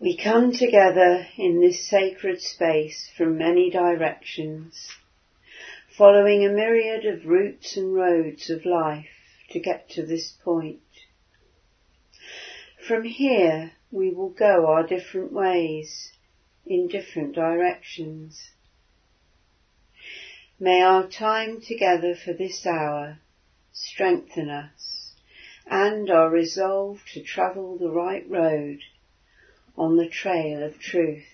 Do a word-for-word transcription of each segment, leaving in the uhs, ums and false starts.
We come together in this sacred space from many directions, following a myriad of routes and roads of life to get to this point. From here we will go our different ways, in different directions. May our time together for this hour strengthen us and our resolve to travel the right road on the trail of truth.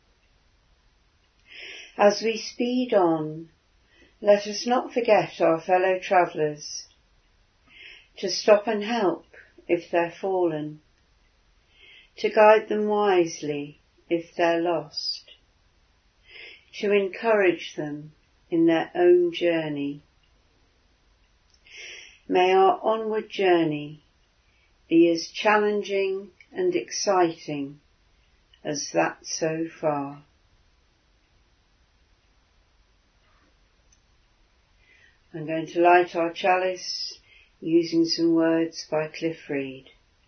As we speed on, let us not forget our fellow travellers, to stop and help if they're fallen, to guide them wisely if they're lost, to encourage them in their own journey. May our onward journey be as challenging and exciting as that so far. I'm going to light our chalice using some words by Cliff Reed.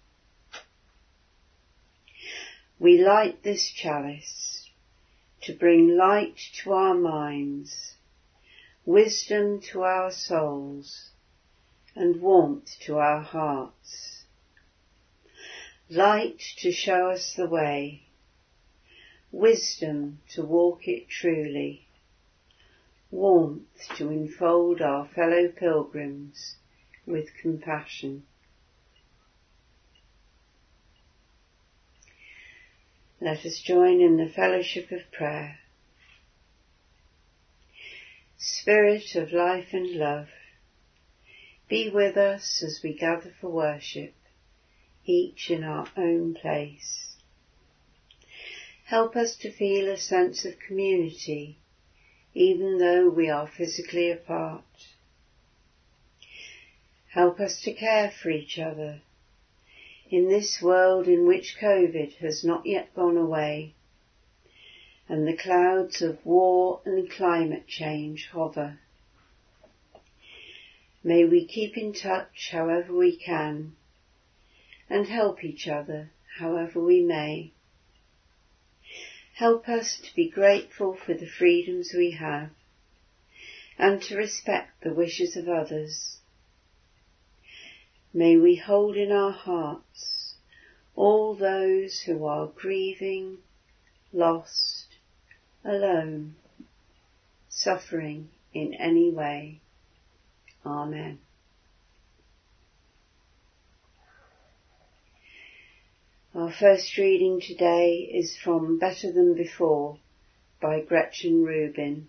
We light this chalice to bring light to our minds, wisdom to our souls, and warmth to our hearts. Light to show us the way, wisdom to walk it truly, warmth to enfold our fellow pilgrims with compassion. Let us join in the fellowship of prayer. Spirit of life and love, be with us as we gather for worship, each in our own place. Help us to feel a sense of community, even though we are physically apart. Help us to care for each other in this world in which COVID has not yet gone away, and the clouds of war and climate change hover. May we keep in touch however we can, and help each other however we may. Help us to be grateful for the freedoms we have, and to respect the wishes of others. May we hold in our hearts all those who are grieving, lost, alone, suffering in any way. Amen. Our first reading today is from Better Than Before by Gretchen Rubin.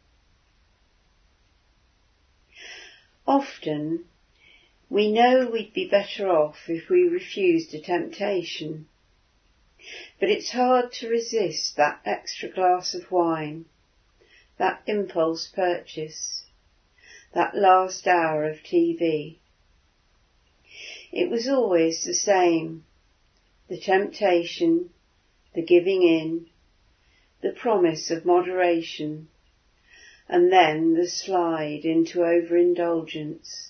Often we know we'd be better off if we refused a temptation, but it's hard to resist that extra glass of wine, that impulse purchase, that last hour of T V. It was always the same. The temptation, the giving in, the promise of moderation, and then the slide into overindulgence.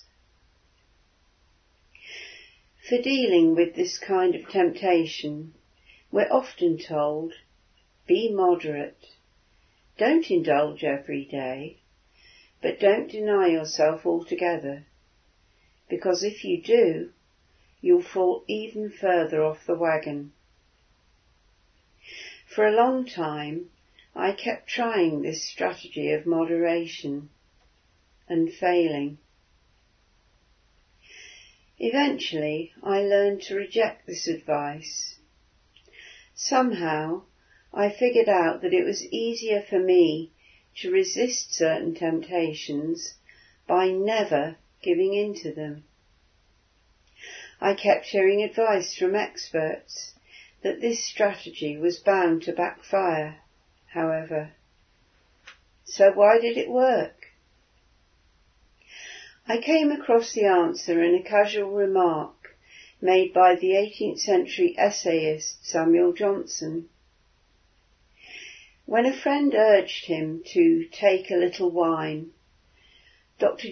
For dealing with this kind of temptation, we're often told, be moderate. Don't indulge every day, but don't deny yourself altogether, because if you do, you'll fall even further off the wagon. For a long time, I kept trying this strategy of moderation and failing. Eventually, I learned to reject this advice. Somehow, I figured out that it was easier for me to resist certain temptations by never giving in to them. I kept hearing advice from experts that this strategy was bound to backfire, however. So why did it work? I came across the answer in a casual remark made by the eighteenth century essayist Samuel Johnson. When a friend urged him to take a little wine, Doctor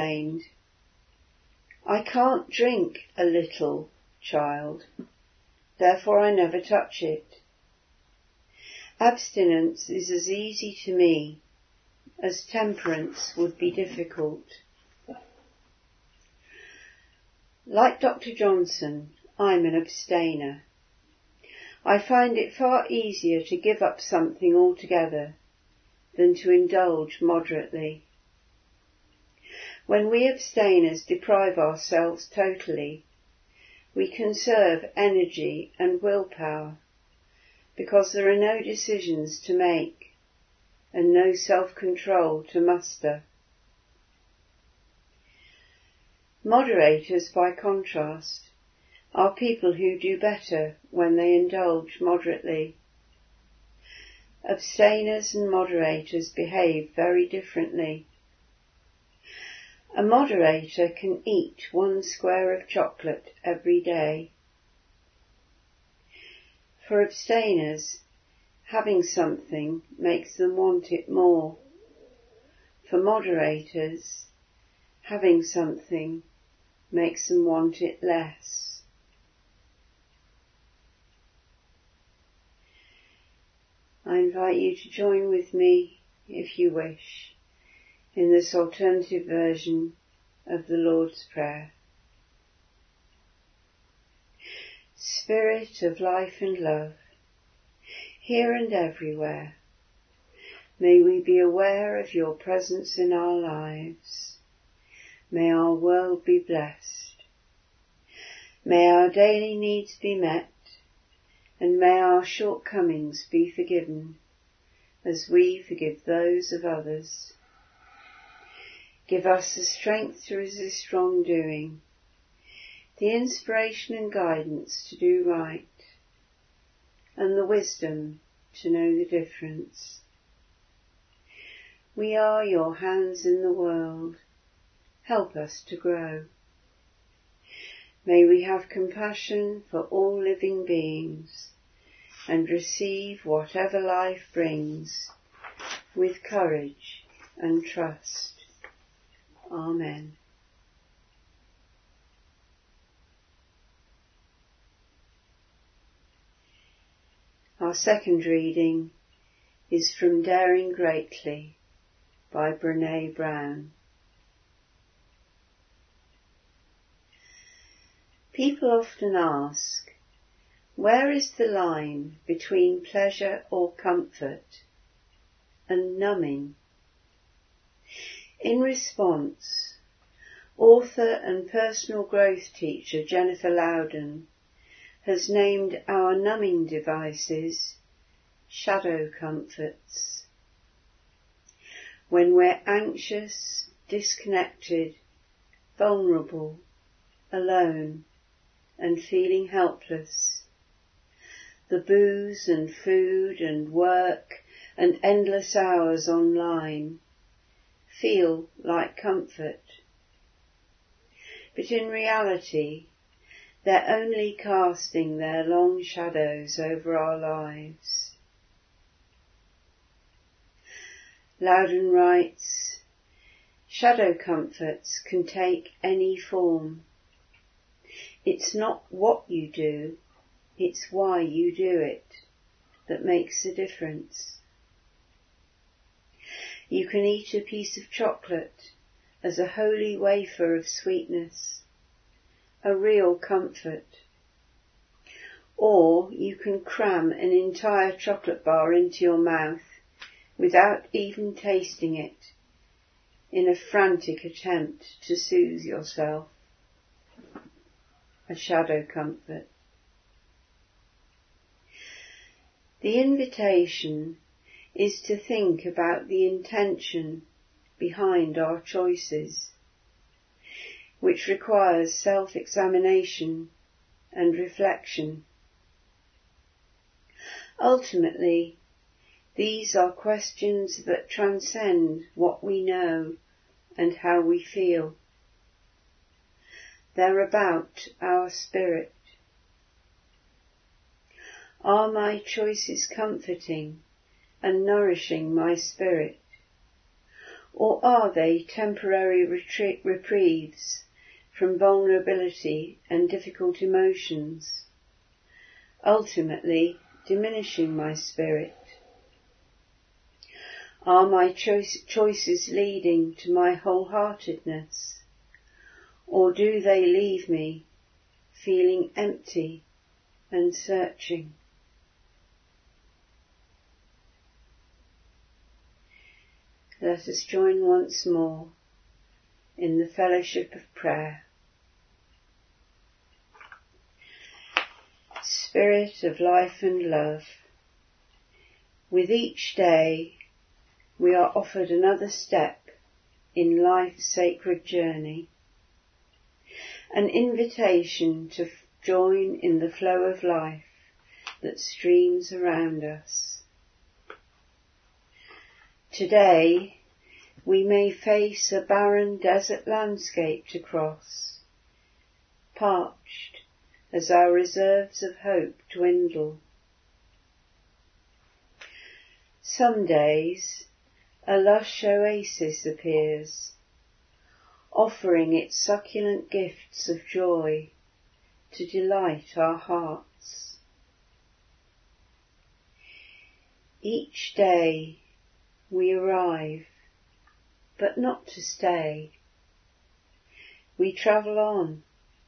Johnson" I can't drink a little, child. therefore I never touch it. Abstinence is as easy to me as temperance would be difficult. Like Doctor Johnson, I'm an abstainer. I find it far easier to give up something altogether than to indulge moderately. When we abstainers deprive ourselves totally, we conserve energy and willpower, because there are no decisions to make and no self-control to muster. Moderators, by contrast, are people who do better when they indulge moderately. Abstainers and moderators behave very differently. A moderator can eat one square of chocolate every day. For abstainers, having something makes them want it more. For moderators, having something makes them want it less. I invite you to join with me, if you wish, in this alternative version of the Lord's Prayer. Spirit of life and love, here and everywhere, may we be aware of your presence in our lives. May our world be blessed. May our daily needs be met, and may our shortcomings be forgiven, as we forgive those of others. Give us the strength to resist wrongdoing, the inspiration and guidance to do right, and the wisdom to know the difference. We are your hands in the world. Help us to grow. May we have compassion for all living beings and receive whatever life brings with courage and trust. Amen. Our second reading is from Daring Greatly by Brené Brown. People often ask, where is the line between pleasure or comfort and numbing? In response, author and personal growth teacher Jennifer Loudon has named our numbing devices shadow comforts. When we're anxious, disconnected, vulnerable, alone, and feeling helpless, the booze and food and work and endless hours online feel like comfort. But in reality, they're only casting their long shadows over our lives. Loudon writes, shadow comforts can take any form. It's not what you do, it's why you do it that makes the difference. You can eat a piece of chocolate as a holy wafer of sweetness, a real comfort. Or you can cram an entire chocolate bar into your mouth without even tasting it, in a frantic attempt to soothe yourself. A shadow comfort. The invitation is to think about the intention behind our choices, which requires self-examination and reflection. Ultimately, these are questions that transcend what we know and how we feel. They're about our spirit. Are my choices comforting and nourishing my spirit? Or are they temporary retreat, reprieves from vulnerability and difficult emotions? ultimately diminishing my spirit? Are my choice, choices leading to my wholeheartedness, or do they leave me feeling empty and searching? Let us join once more in the fellowship of prayer. Spirit of life and love, with each day we are offered another step in life's sacred journey, an invitation to f- join in the flow of life that streams around us. Today we may face a barren desert landscape to cross, parched as our reserves of hope dwindle. Some days a lush oasis appears, offering its succulent gifts of joy to delight our hearts. Each day we arrive, but not to stay. We travel on,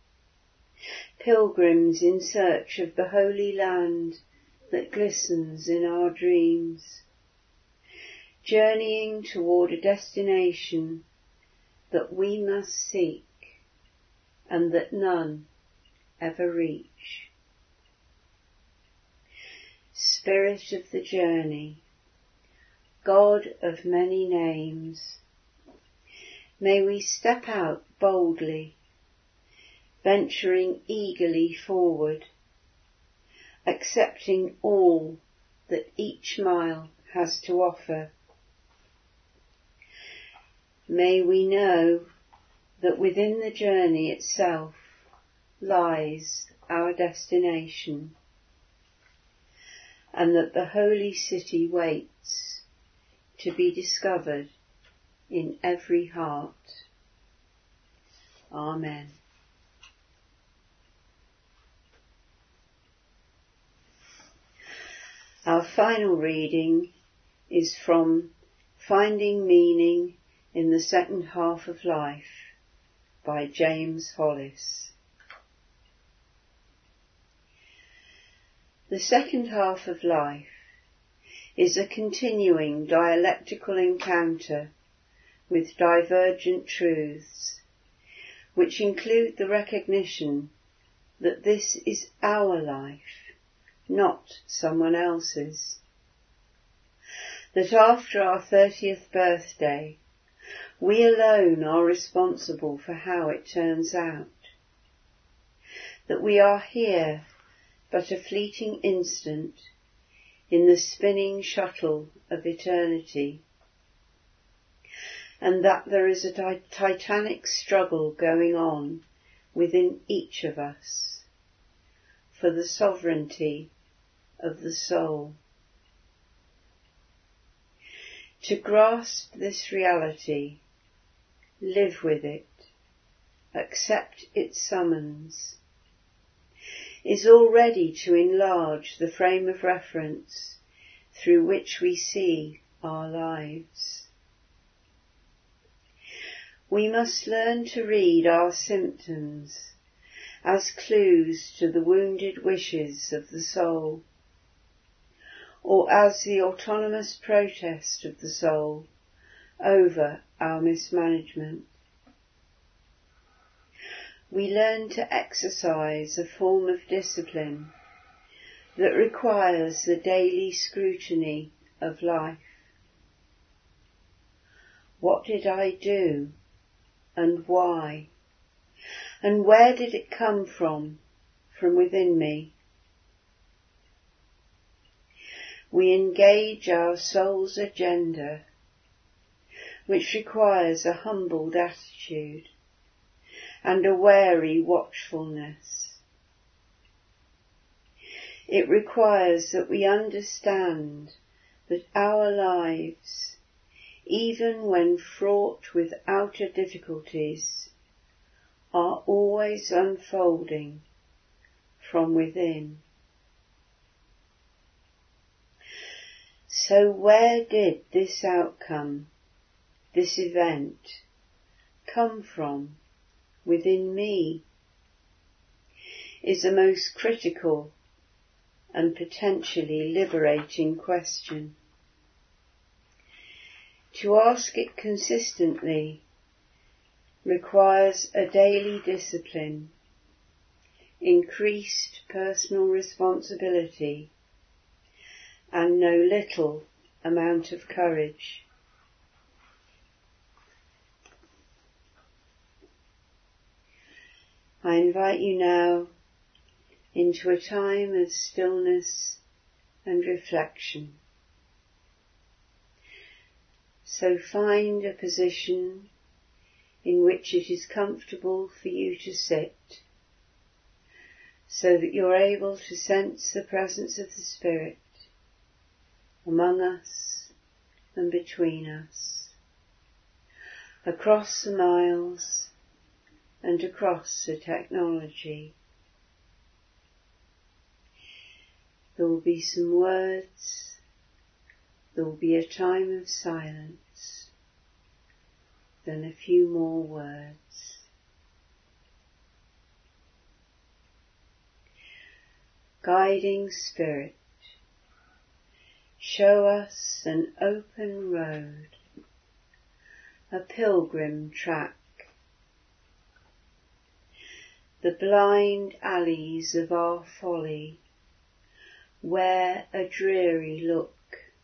pilgrims in search of the holy land that glistens in our dreams, journeying toward a destination that we must seek and that none ever reach. Spirit of the journey, God of many names, may we step out boldly, venturing eagerly forward, accepting all that each mile has to offer. May we know that within the journey itself lies our destination, and that the holy city waits to be discovered in every heart. Amen. Our final reading is from Finding Meaning in the Second Half of Life by James Hollis. The second half of life is a continuing dialectical encounter with divergent truths, which include the recognition that this is our life, not someone else's. That after our thirtieth birthday, we alone are responsible for how it turns out. That we are here but a fleeting instant in the spinning shuttle of eternity, and that there is a tit- titanic struggle going on within each of us for the sovereignty of the soul. To grasp this reality, live with it, accept its summons, is already to enlarge the frame of reference through which we see our lives. We must learn to read our symptoms as clues to the wounded wishes of the soul, or as the autonomous protest of the soul over our mismanagement. We learn to exercise a form of discipline that requires the daily scrutiny of life. What did I do, and why? And where did it come from, from within me? We engage our soul's agenda, which requires a humbled attitude and a wary watchfulness. It requires that we understand that our lives, even when fraught with outer difficulties, are always unfolding from within. So where did this outcome, this event, come from within me? Is the most critical and potentially liberating question. To ask it consistently requires a daily discipline, increased personal responsibility, and no little amount of courage. I invite you now into a time of stillness and reflection. So find a position in which it is comfortable for you to sit, so that you're able to sense the presence of the Spirit among us and between us, across the miles and across the technology. There will be some words, there will be a time of silence, then a few more words. Guiding Spirit, show us an open road, a pilgrim track, the blind alleys of our folly wear a dreary look.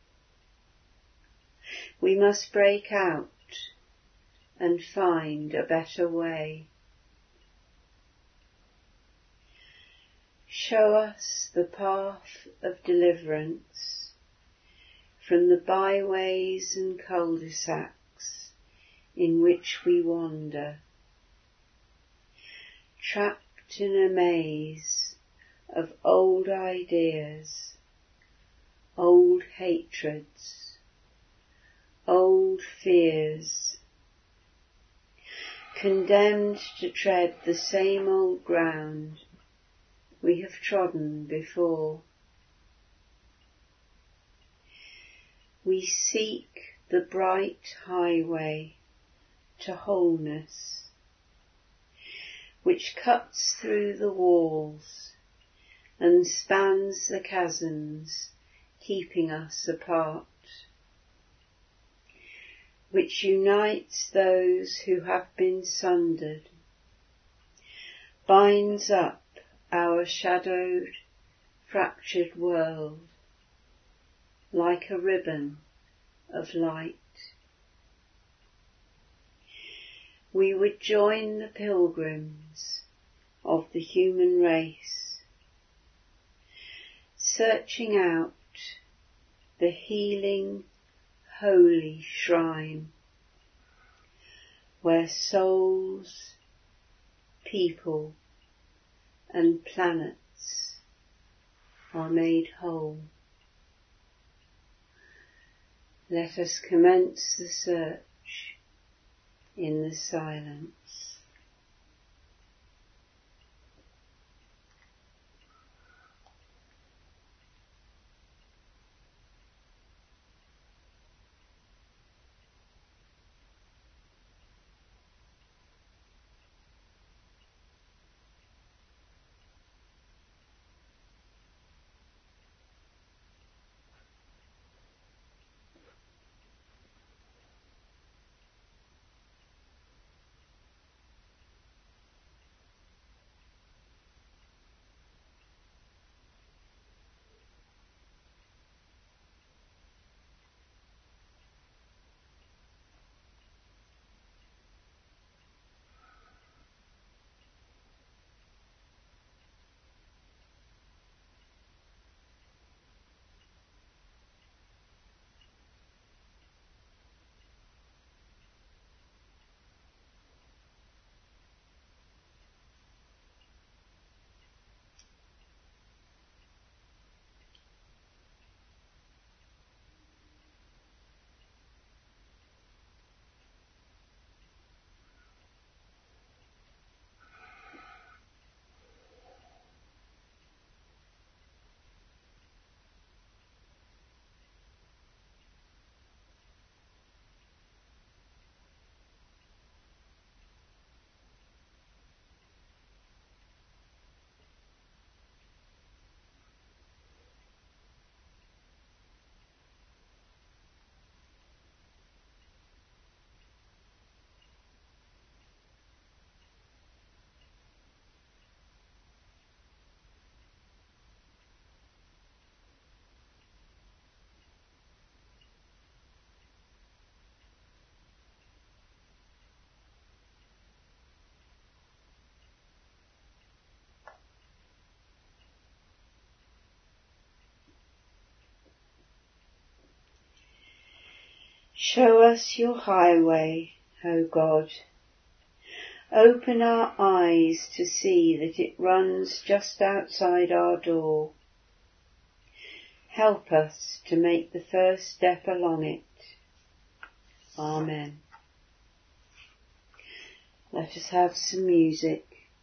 We must break out and find a better way. Show us the path of deliverance from the byways and cul-de-sacs in which we wander, trapped in a maze of old ideas, old hatreds, old fears, condemned to tread the same old ground we have trodden before. We seek the bright highway to wholeness, which cuts through the walls and spans the chasms keeping us apart, which unites those who have been sundered, binds up our shadowed, fractured world like a ribbon of light. We would join the pilgrims of the human race, searching out the healing, holy shrine where souls, people, and planets are made whole. Let us commence the search in the silence. Show us your highway, O God. Open our eyes to see that it runs just outside our door. Help us to make the first step along it. Amen. Let us have some music.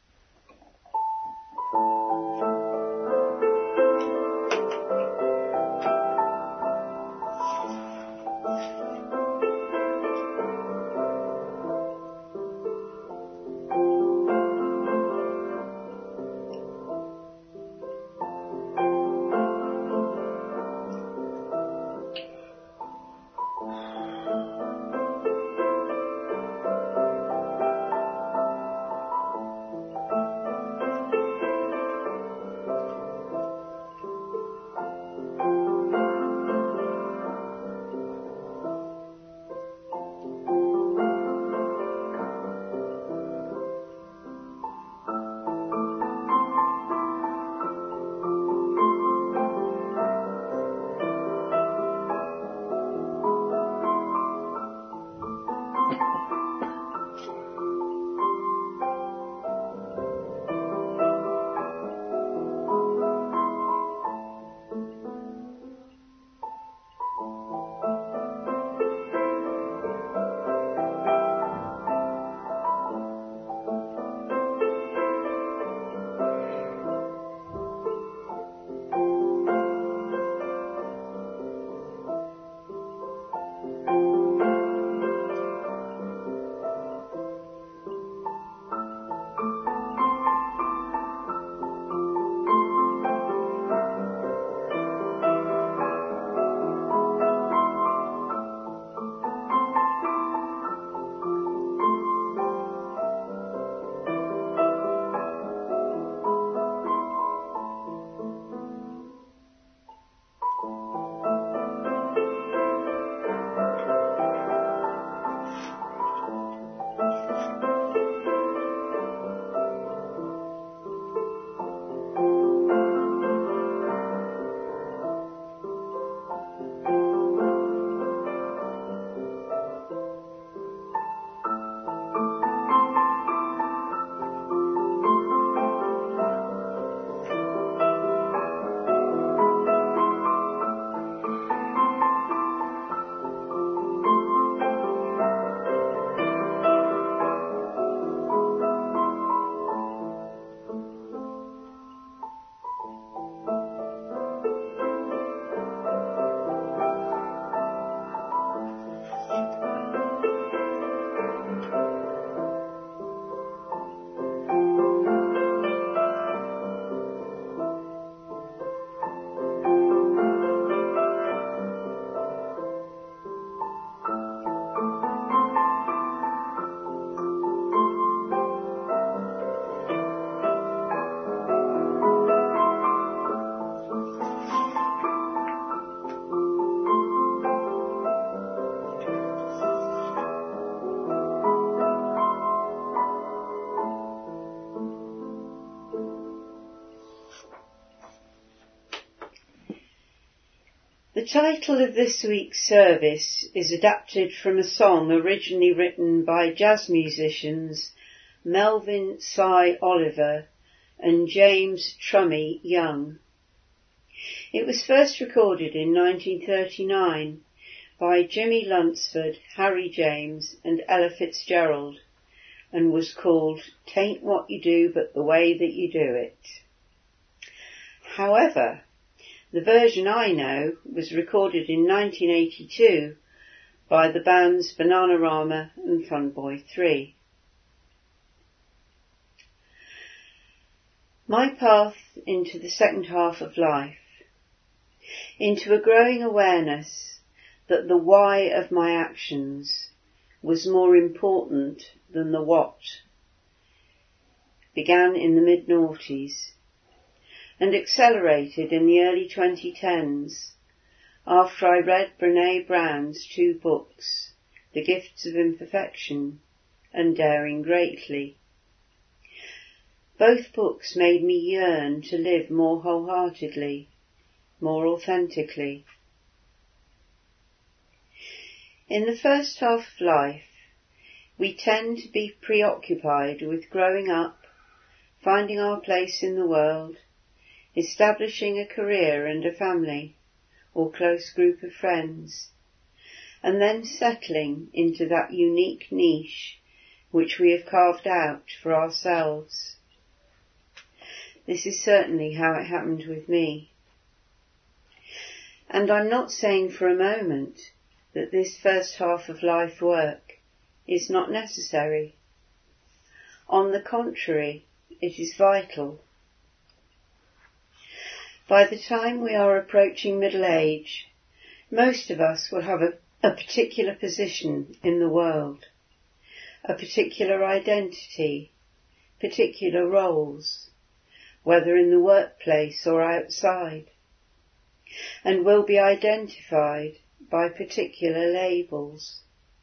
The title of this week's service is adapted from a song originally written by jazz musicians Melvin Cy Oliver and James Trummy Young. It was first recorded in nineteen thirty-nine by Jimmy Lunsford, Harry James and Ella Fitzgerald and was called "Tain't What You Do But the Way That You Do It." However, the version I know was recorded in nineteen eighty-two by the bands Bananarama and Fun Boy three. My path into the second half of life, into a growing awareness that the why of my actions was more important than the what, began in the mid-noughties and accelerated in the early twenty tens after I read Brené Brown's two books, The Gifts of Imperfection and Daring Greatly. Both books made me yearn to live more wholeheartedly, more authentically. In the first half of life, we tend to be preoccupied with growing up, finding our place in the world, establishing a career and a family, or close group of friends, and then settling into that unique niche which we have carved out for ourselves. This is certainly how it happened with me. And I'm not saying for a moment that this first half of life work is not necessary. On the contrary, it is vital. By the time we are approaching middle age, most of us will have a, a particular position in the world, a particular identity, particular roles, whether in the workplace or outside, and will be identified by particular labels.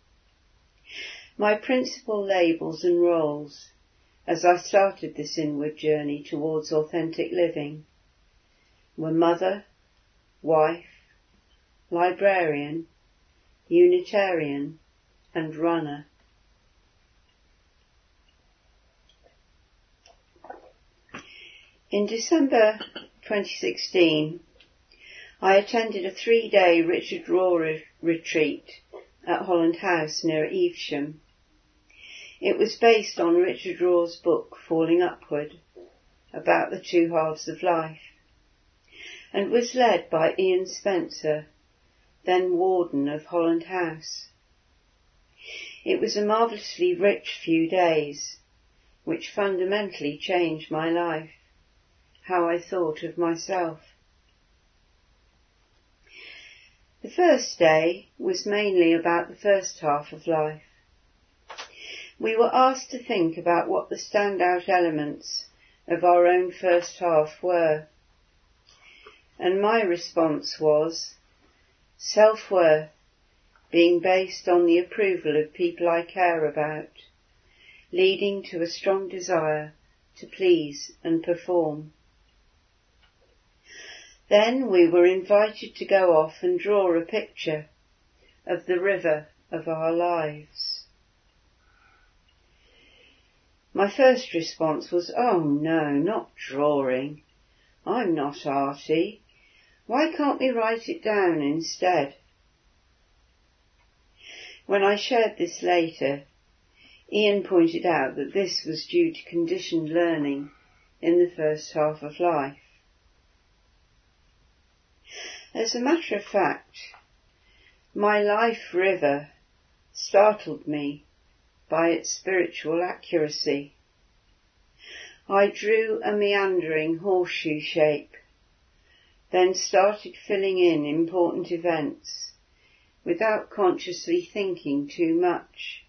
My principal labels and roles, as I started this inward journey towards authentic living, were mother, wife, librarian, Unitarian, and runner. In December twenty sixteen, I attended a three-day Richard Rohr retreat at Holland House near Evesham. It was based on Richard Rohr's book Falling Upward, about the two halves of life, and was led by Ian Spencer, then warden of Holland House. It was a marvellously rich few days, which fundamentally changed my life, how I thought of myself. The first day was mainly about the first half of life. We were asked to think about what the standout elements of our own first half were, and my response was self-worth being based on the approval of people I care about, leading to a strong desire to please and perform. Then we were invited to go off and draw a picture of the river of our lives. My first response was, oh no, not drawing. I'm not arty. Why can't we write it down instead? When I shared this later, Ian pointed out that this was due to conditioned learning in the first half of life. As a matter of fact, my life river startled me by its spiritual accuracy. I drew a meandering horseshoe shape, then started filling in important events without consciously thinking too much.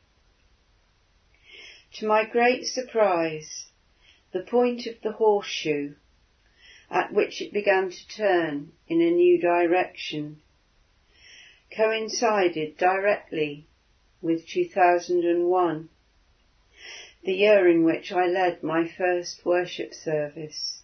To my great surprise, the point of the horseshoe, at which it began to turn in a new direction, coincided directly with two thousand one, the year in which I led my first worship service.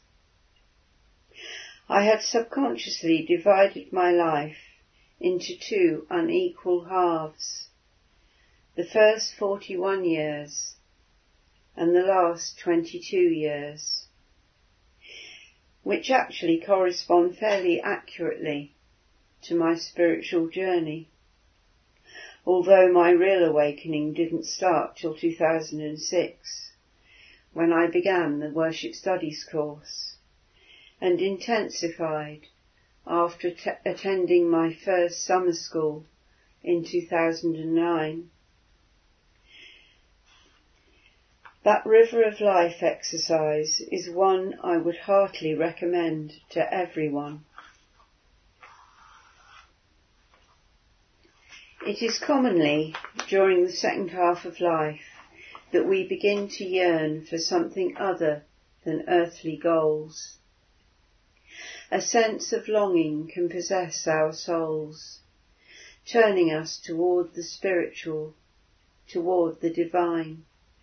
I had subconsciously divided my life into two unequal halves, the first forty-one years and the last twenty-two years, which actually correspond fairly accurately to my spiritual journey, although my real awakening didn't start till two thousand six, when I began the Worship Studies course, and intensified after t- attending my first summer school in two thousand nine. That River of Life exercise is one I would heartily recommend to everyone. It is commonly during the second half of life that we begin to yearn for something other than earthly goals. A sense of longing can possess our souls, turning us toward the spiritual, toward the divine.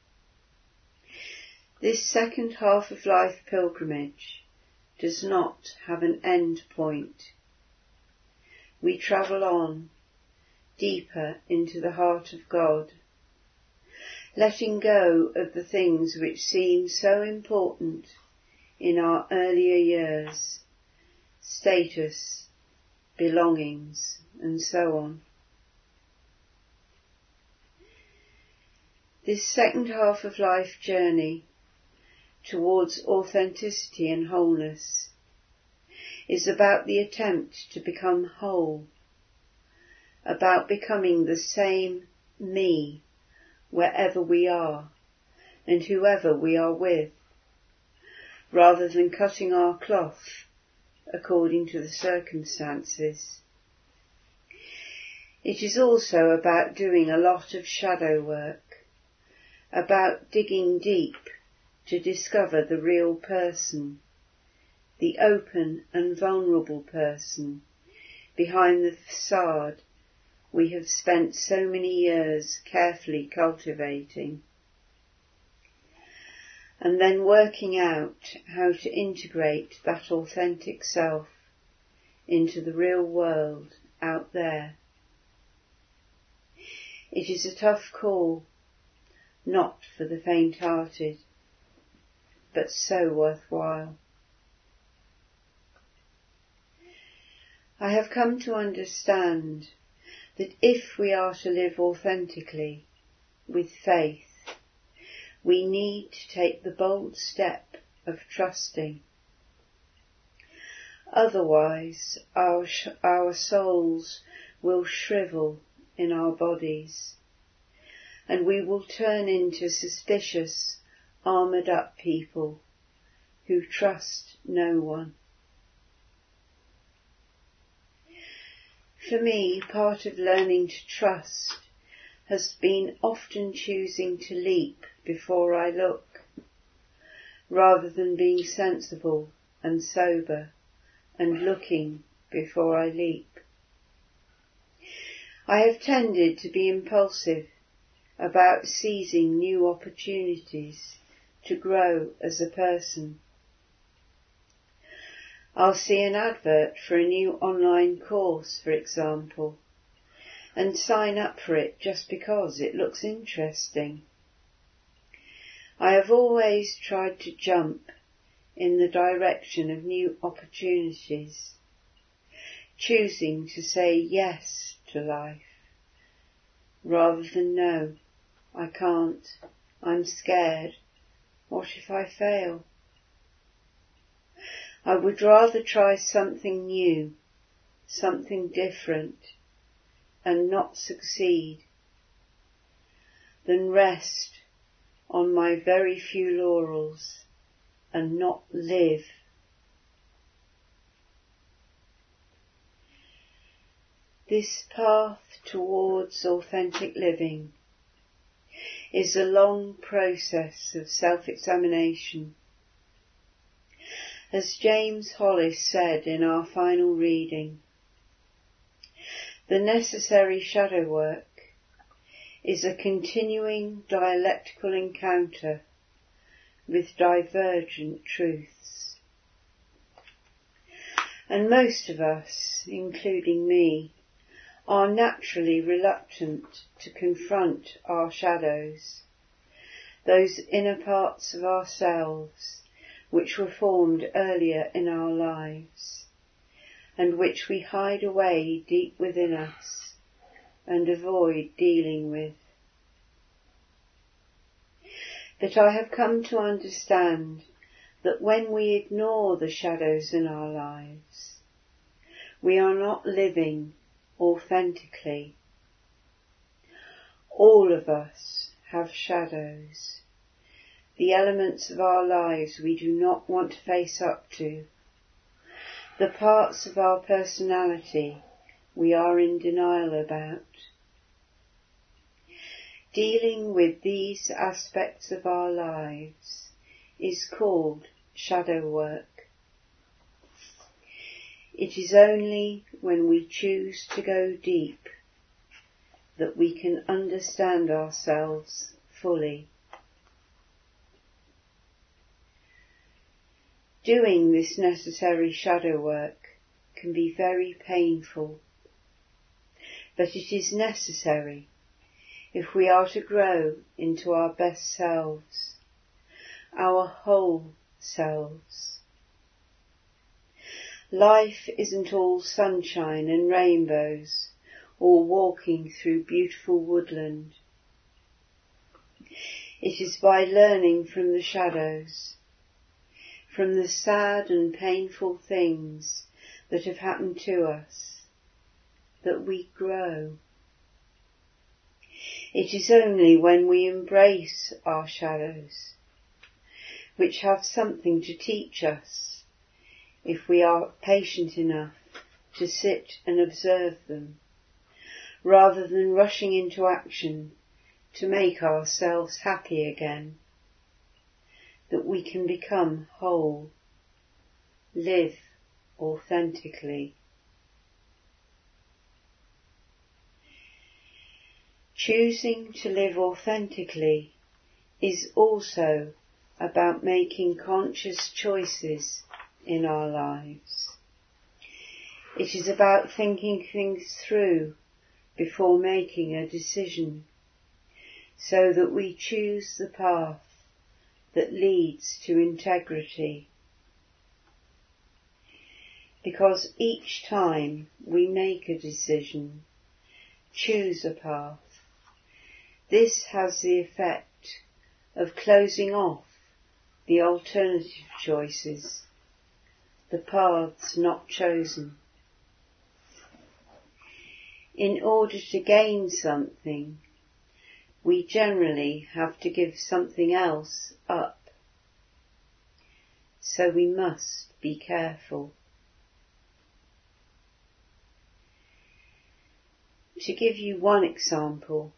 This second half of life pilgrimage does not have an end point. We travel on, deeper into the heart of God, letting go of the things which seem so important in our earlier years, status, belongings, and so on. This second half of life journey towards authenticity and wholeness is about the attempt to become whole, about becoming the same me wherever we are and whoever we are with, rather than cutting our cloth according to the circumstances. It is also about doing a lot of shadow work, about digging deep to discover the real person, the open and vulnerable person behind the facade we have spent so many years carefully cultivating, and then working out how to integrate that authentic self into the real world out there. It is a tough call, not for the faint-hearted, but so worthwhile. I have come to understand that if we are to live authentically, with faith, we need to take the bold step of trusting. Otherwise, our, sh- our souls will shrivel in our bodies, and we will turn into suspicious, armoured-up people who trust no one. For me, part of learning to trust has been often choosing to leap before I look, rather than being sensible and sober and looking before I leap. I have tended to be impulsive about seizing new opportunities to grow as a person. I'll see an advert for a new online course, for example, and sign up for it just because it looks interesting. I have always tried to jump in the direction of new opportunities, choosing to say yes to life, rather than no, I can't, I'm scared, what if I fail? I would rather try something new, something different, and not succeed, than rest on my very few laurels and not live. This path towards authentic living is a long process of self-examination. As James Hollis said in our final reading, the necessary shadow work is a continuing dialectical encounter with divergent truths. And most of us, including me, are naturally reluctant to confront our shadows, those inner parts of ourselves which were formed earlier in our lives, and which we hide away deep within us and avoid dealing with. But I have come to understand that when we ignore the shadows in our lives, we are not living authentically. All of us have shadows, the elements of our lives we do not want to face up to, the parts of our personality we are in denial about. Dealing with these aspects of our lives is called shadow work. It is only when we choose to go deep that we can understand ourselves fully. Doing this necessary shadow work can be very painful, but it is necessary if we are to grow into our best selves, our whole selves. Life isn't all sunshine and rainbows, or walking through beautiful woodland. It is by learning from the shadows, from the sad and painful things that have happened to us, that we grow. It is only when we embrace our shadows, which have something to teach us, if we are patient enough to sit and observe them, rather than rushing into action to make ourselves happy again, that we can become whole, live authentically. Choosing to live authentically is also about making conscious choices in our lives. It is about thinking things through before making a decision, so that we choose the path that leads to integrity. Because each time we make a decision, choose a path, this has the effect of closing off the alternative choices, the paths not chosen. In order to gain something, we generally have to give something else up. So we must be careful. To give you one example,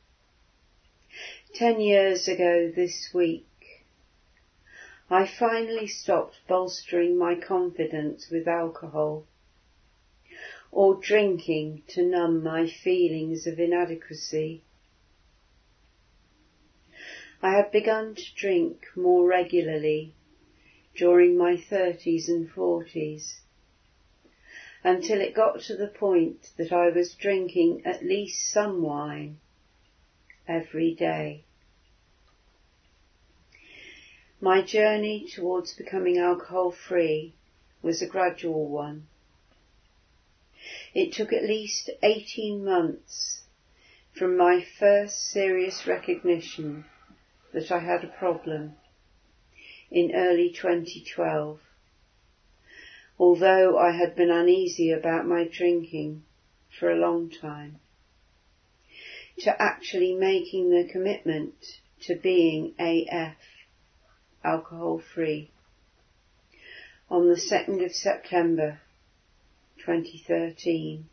ten years ago this week, I finally stopped bolstering my confidence with alcohol, or drinking to numb my feelings of inadequacy. I had begun to drink more regularly during my thirties and forties, until it got to the point that I was drinking at least some wine every day. My journey towards becoming alcohol-free was a gradual one. It took at least eighteen months from my first serious recognition that I had a problem in early twenty twelve, although I had been uneasy about my drinking for a long time, to actually making the commitment to being A F, alcohol-free, on the second of September twenty thirteen,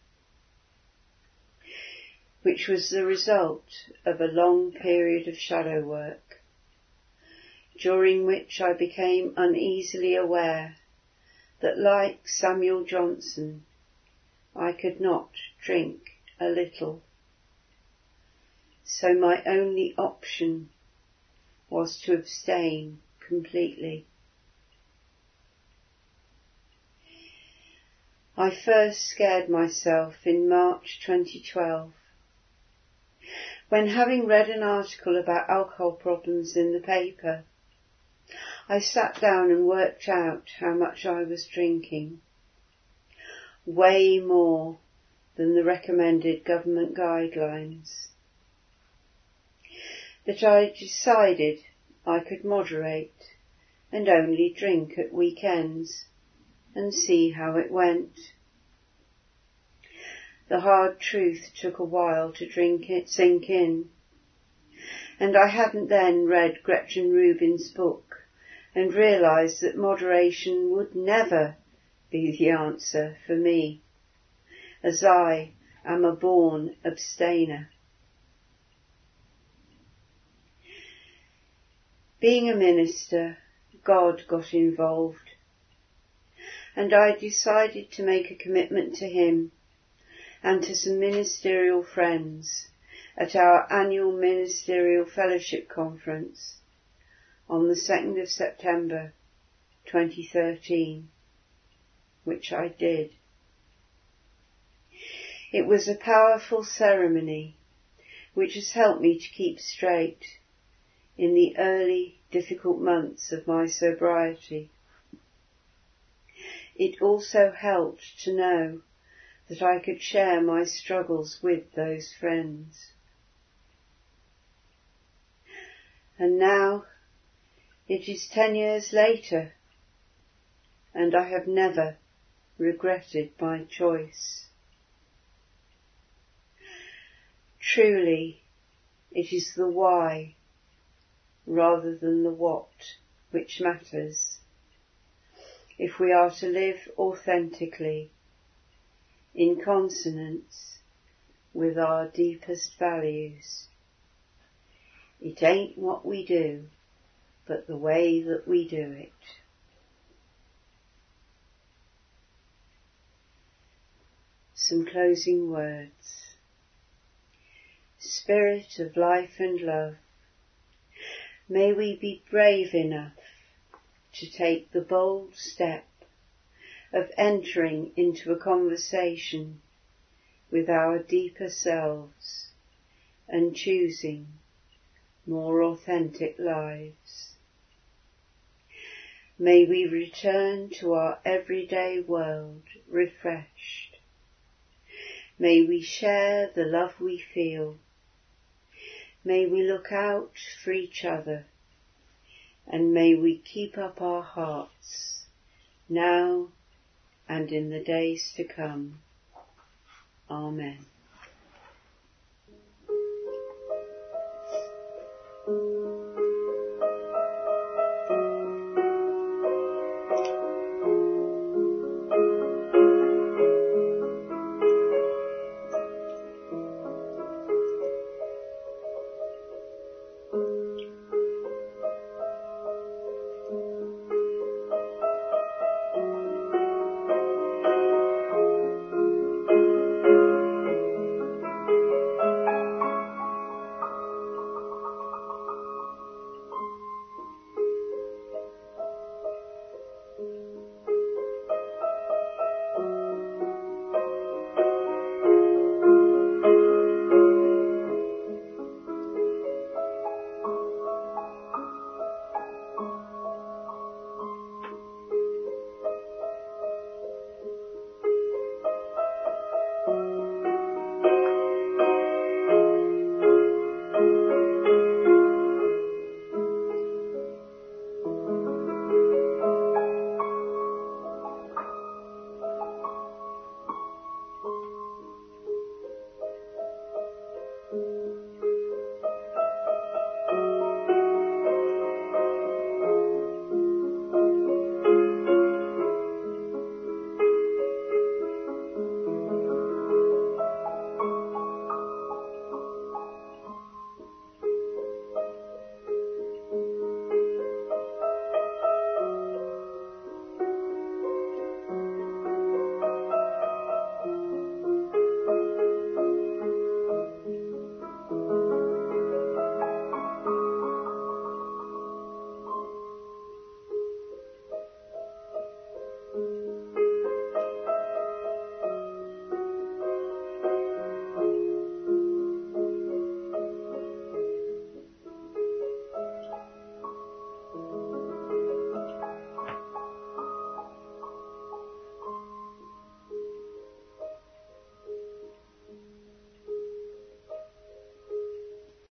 which was the result of a long period of shadow work, during which I became uneasily aware that, like Samuel Johnson, I could not drink a little. So my only option was to abstain completely. I first scared myself in March twenty twelve, when, having read an article about alcohol problems in the paper, I sat down and worked out how much I was drinking. Way more than the recommended government guidelines. That I decided I could moderate and only drink at weekends and see how it went. The hard truth took a while to drink it sink in, and I hadn't then read Gretchen Rubin's book and realised that moderation would never be the answer for me, as I am a born abstainer. Being a minister, God got involved, and I decided to make a commitment to him and to some ministerial friends at our annual Ministerial Fellowship Conference on the second of September twenty thirteen, which I did. It was a powerful ceremony which has helped me to keep straight in the early, difficult months of my sobriety. It also helped to know that I could share my struggles with those friends. And now it is ten years later, and I have never regretted my choice. Truly, it is the why rather than the what which matters, if we are to live authentically in consonance with our deepest values. It ain't what we do, but the way that we do it. Some closing words. Spirit of life and love, may we be brave enough to take the bold step of entering into a conversation with our deeper selves and choosing more authentic lives. May we return to our everyday world refreshed. May we share the love we feel. May we look out for each other, and may we keep up our hearts now and in the days to come. Amen.